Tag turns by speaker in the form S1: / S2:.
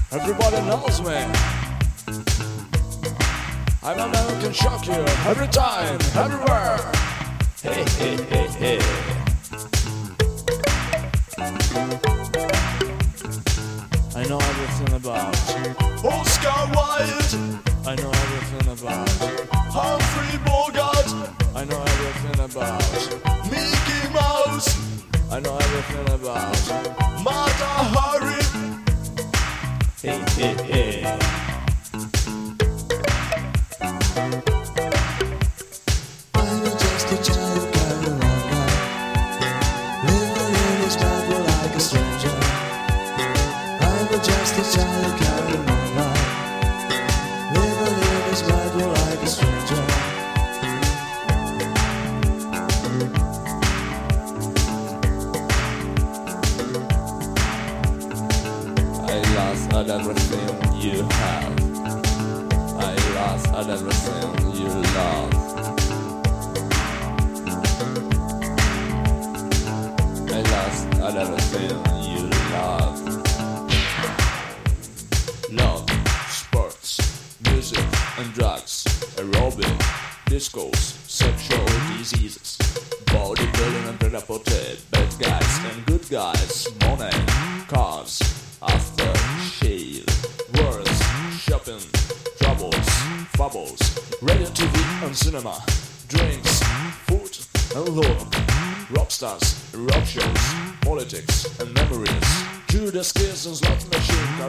S1: Everybody knows me. I'm a man who can shock you every time, everywhere. Hey, hey, hey, hey. I know everything about
S2: Oscar Wilde,
S1: I know everything about
S2: Humphrey Bogart,
S1: I know everything about
S2: Mickey Mouse,
S1: I know everything about
S2: Mata Hari.
S1: Hey, hey, hey.
S3: I'm just a child who got the wrong life, living in this battle like a stranger. I'm just a child who got the wrong life, living in this battle like a stranger.
S1: I lost at everything you have. I lost at everything you love. I lost at everything you love. Love, sports, music and drugs, aerobic, discos, sexual diseases, bodybuilding and prêt-à-porter, bad guys and good guys, money, cars, after shave, words, shopping, troubles, fumbles, radio, TV and cinema, drinks, food and love, rock stars, rock shows, politics and memories, Judas Kiss and slot machine.